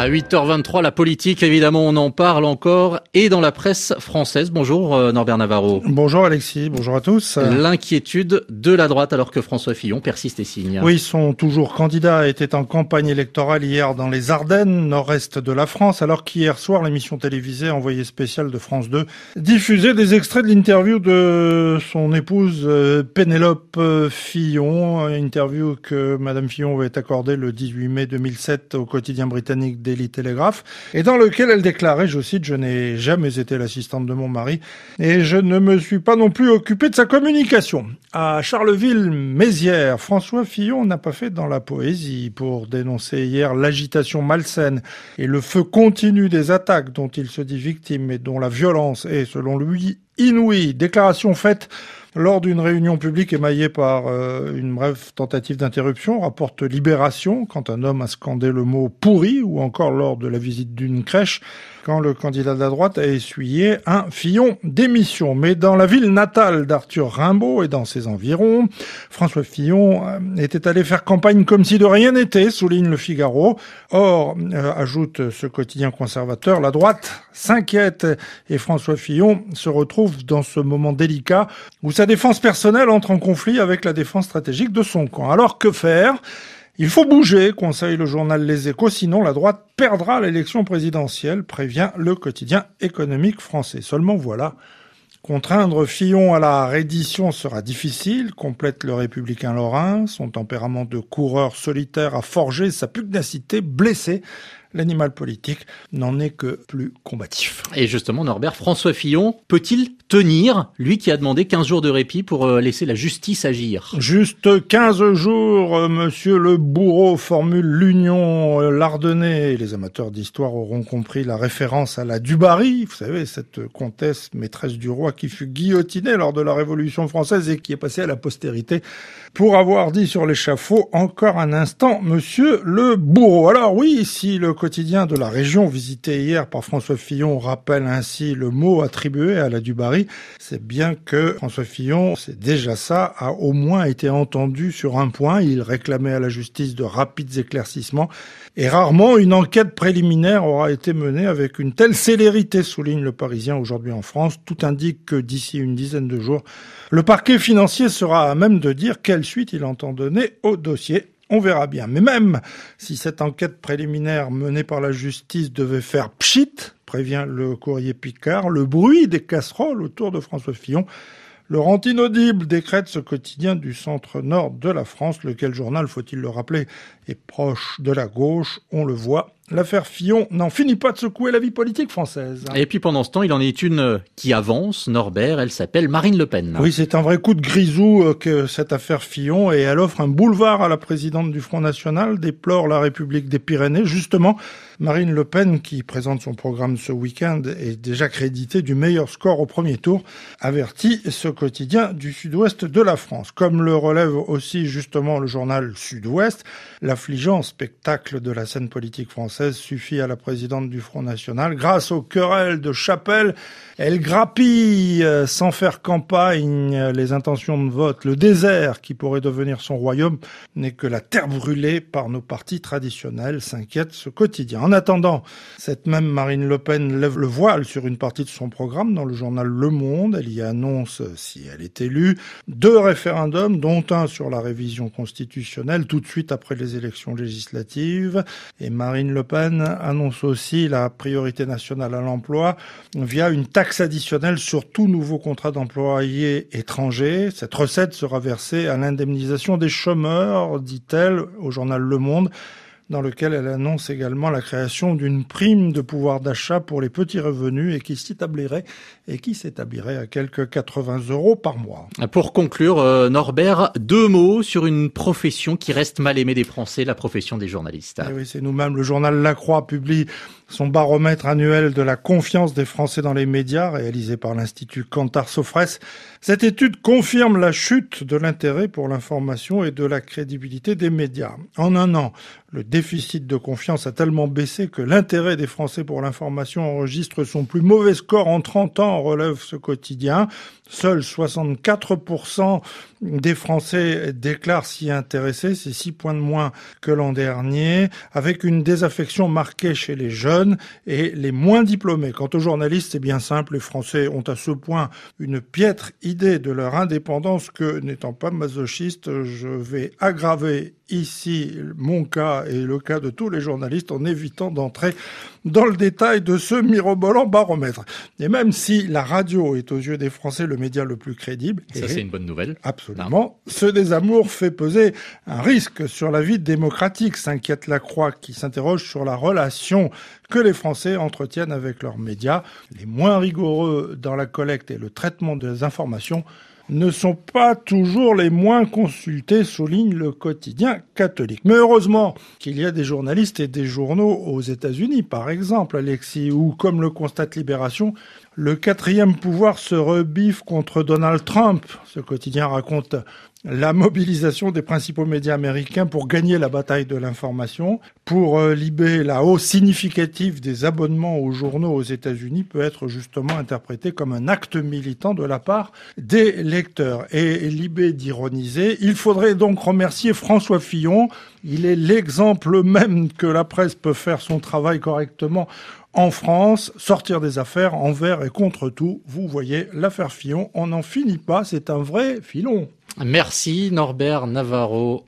À 8h23, la politique, évidemment, on en parle encore, et dans la presse française. Bonjour Norbert Navarro. Bonjour Alexis, bonjour à tous. L'inquiétude de la droite alors que François Fillon persiste et signe. Oui, son toujours candidat était en campagne électorale hier dans les Ardennes, nord-est de la France, alors qu'hier soir, l'émission télévisée Envoyé spécial de France 2 diffusait des extraits de l'interview de son épouse Pénélope Fillon, interview que Madame Fillon avait accordée le 18 mai 2007 au quotidien britannique Daily Telegraph, et dans lequel elle déclarait, je cite, « Je n'ai jamais été l'assistante de mon mari et je ne me suis pas non plus occupée de sa communication ». À Charleville-Mézières, François Fillon n'a pas fait dans la poésie pour dénoncer hier l'agitation malsaine et le feu continu des attaques dont il se dit victime et dont la violence est, selon lui, inouïe. Déclaration faite lors d'une réunion publique émaillée par une brève tentative d'interruption, rapporte Libération, quand un homme a scandé le mot « pourri » ou encore lors de la visite d'une crèche, quand le candidat de la droite a essuyé un Fillon démission. Mais dans la ville natale d'Arthur Rimbaud et dans ses environs, François Fillon était allé faire campagne comme si de rien n'était, souligne Le Figaro. Or, ajoute ce quotidien conservateur, la droite s'inquiète et François Fillon se retrouve dans ce moment délicat où sa défense personnelle entre en conflit avec la défense stratégique de son camp. Alors que faire ? Il faut bouger, conseille le journal Les Échos, sinon la droite perdra l'élection présidentielle, prévient le quotidien économique français. Seulement voilà, contraindre Fillon à la reddition sera difficile, complète le républicain lorrain. Son tempérament de coureur solitaire a forgé sa pugnacité blessée. L'animal politique n'en est que plus combatif. Et justement, Norbert, François Fillon peut-il tenir, lui qui a demandé 15 jours de répit pour laisser la justice agir? Juste 15 jours, monsieur le bourreau, formule l'Union l'Ardennais. Les amateurs d'histoire auront compris la référence à la Dubarry, vous savez, cette comtesse maîtresse du roi qui fut guillotinée lors de la Révolution française et qui est passée à la postérité pour avoir dit sur l'échafaud, encore un instant, monsieur le bourreau. Alors oui, si le quotidien de la région visité hier par François Fillon rappelle ainsi le mot attribué à la Dubarry, c'est bien que François Fillon, c'est déjà ça, a au moins été entendu sur un point. Il réclamait à la justice de rapides éclaircissements et rarement une enquête préliminaire aura été menée avec une telle célérité, souligne le Parisien aujourd'hui en France. Tout indique que d'ici une dizaine de jours, le parquet financier sera à même de dire quelle suite il entend donner au dossier. On verra bien. Mais même si cette enquête préliminaire menée par la justice devait faire pchit, prévient le Courrier Picard, le bruit des casseroles autour de François Fillon le rend inaudible, décrète ce quotidien du centre-nord de la France, lequel journal, faut-il le rappeler, est proche de la gauche, on le voit. L'affaire Fillon n'en finit pas de secouer la vie politique française. Et puis pendant ce temps, il en est une qui avance, Norbert, elle s'appelle Marine Le Pen. Oui, c'est un vrai coup de grisou que cette affaire Fillon, et elle offre un boulevard à la présidente du Front National, déplore la République des Pyrénées. Justement, Marine Le Pen, qui présente son programme ce week-end, est déjà créditée du meilleur score au premier tour, avertit ce quotidien du sud-ouest de la France. Comme le relève aussi justement le journal Sud-Ouest, l'affligeant spectacle de la scène politique française suffit à la présidente du Front National. Grâce aux querelles de chapelle, elle grappille sans faire campagne les intentions de vote. Le désert qui pourrait devenir son royaume n'est que la terre brûlée par nos partis traditionnels, s'inquiète ce quotidien. En attendant, cette même Marine Le Pen lève le voile sur une partie de son programme dans le journal Le Monde. Elle y annonce, si elle est élue, 2 référendums, dont un sur la révision constitutionnelle tout de suite après les élections législatives. Et Marine Le Pen annonce aussi la priorité nationale à l'emploi via une taxe additionnelle sur tout nouveau contrat d'employés étrangers. Cette recette sera versée à l'indemnisation des chômeurs, dit-elle au journal Le Monde, dans lequel elle annonce également la création d'une prime de pouvoir d'achat pour les petits revenus et qui s'établirait à quelques 80 € par mois. Pour conclure, Norbert, 2 mots sur une profession qui reste mal aimée des Français, la profession des journalistes. Et oui, c'est nous-mêmes. Le journal La Croix publie son baromètre annuel de la confiance des Français dans les médias, réalisé par l'Institut Kantar-Sofres. Cette étude confirme la chute de l'intérêt pour l'information et de la crédibilité des médias. En un an, le déficit de confiance a tellement baissé que l'intérêt des Français pour l'information enregistre son plus mauvais score en 30 ans, relève ce quotidien. Seuls 64% des Français déclarent s'y intéresser, c'est 6 points de moins que l'an dernier, avec une désaffection marquée chez les jeunes et les moins diplômés. Quant aux journalistes, c'est bien simple, les Français ont à ce point une piètre idée de leur indépendance que, n'étant pas masochiste, je vais aggraver ici mon cas et le cas de tous les journalistes en évitant d'entrer dans le détail de ce mirobolant baromètre. Et même si la radio est aux yeux des Français le média le plus crédible... Ça, c'est une bonne nouvelle. Absolument. Ce désamour fait peser un risque sur la vie démocratique, s'inquiète La Croix, qui s'interroge sur la relation que les Français entretiennent avec leurs médias. Les moins rigoureux dans la collecte et le traitement des informations ne sont pas toujours les moins consultés, souligne le quotidien catholique. Mais heureusement qu'il y a des journalistes et des journaux aux États-Unis, par exemple, Alexis, où, comme le constate Libération, le quatrième pouvoir se rebiffe contre Donald Trump. Ce quotidien raconte la mobilisation des principaux médias américains pour gagner la bataille de l'information. Pour Libé, la hausse significative des abonnements aux journaux aux États-Unis peut être justement interprétée comme un acte militant de la part des lecteurs. Et Libé d'ironiser, il faudrait donc remercier François Fillon. Il est l'exemple même que la presse peut faire son travail correctement en France, sortir des affaires envers et contre tout. Vous voyez, l'affaire Fillon, on n'en finit pas, c'est un vrai filon. Merci Norbert Navarro.